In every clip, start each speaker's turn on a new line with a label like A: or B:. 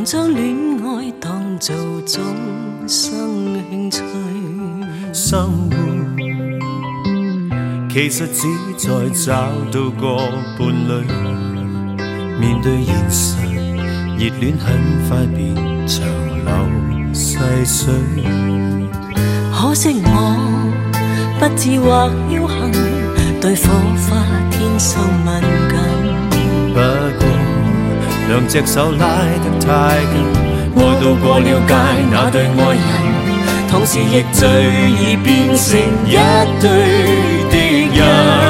A: 能將戀愛當做終生興趣。
B: 生活其實只在找到個伴侶，面對現實，熱戀很快變長流細水。
A: 可惜我不智或僥倖，對火花天生敏感。
B: 不過兩隻手拉得太緊，愛到過了界那對愛人，同時亦最易變成一對敵人。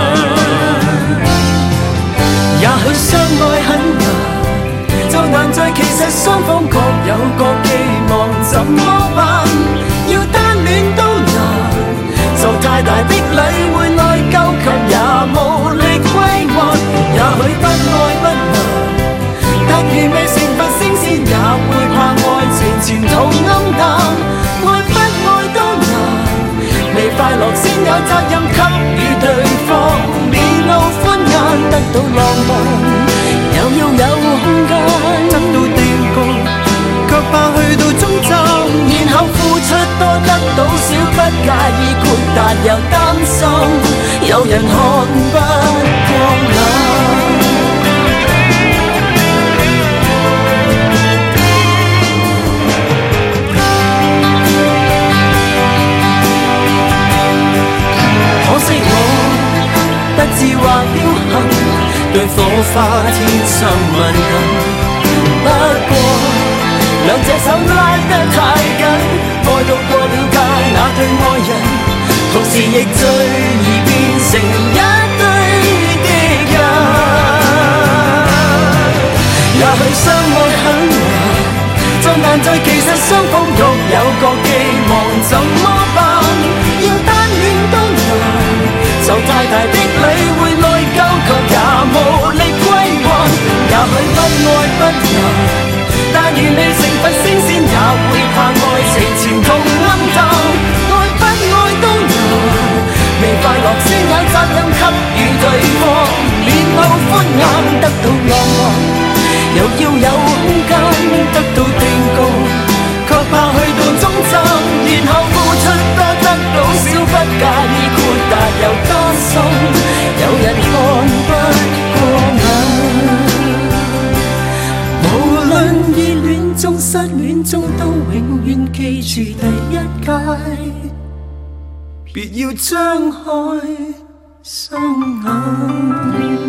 A: 也許相愛很難，就難在其實雙方各有各寄望，怎麼辦？要單戀都難，受太大的禮會內疚，卻也無力歸還。也許不愛不難，但如未成佛升仙，也會怕愛情前途暗淡。愛不愛都難，未快樂先有責任給予對方，面露歡顏，得到浪漫，又要有空間，得到定局，卻怕去到終站，然後付出多得到少，不介意豁達又擔心，有人看不過眼。可惜我不智或僥倖，對火花天生敏感。不過兩隻手拉得太緊，愛到過了界那對愛人，同時亦最易變成一對敵人。也許相愛很難，就難在其實雙方各有各寄望，怎麼辦？要單戀都難，受太大的禮會內疚，卻也無力歸還。也許不愛不難，但如未成佛升仙，也會怕愛情前途暗淡。愛不愛都難，未快樂先有責任給予對方，面露歡顏，得到浪漫，又要有空間，得到定局，卻怕去到終站，然後付出多得到少，不介意豁達又擔心，有人看不過眼。無論熱戀中失戀中，都永遠記住第一屆，別要張開雙眼。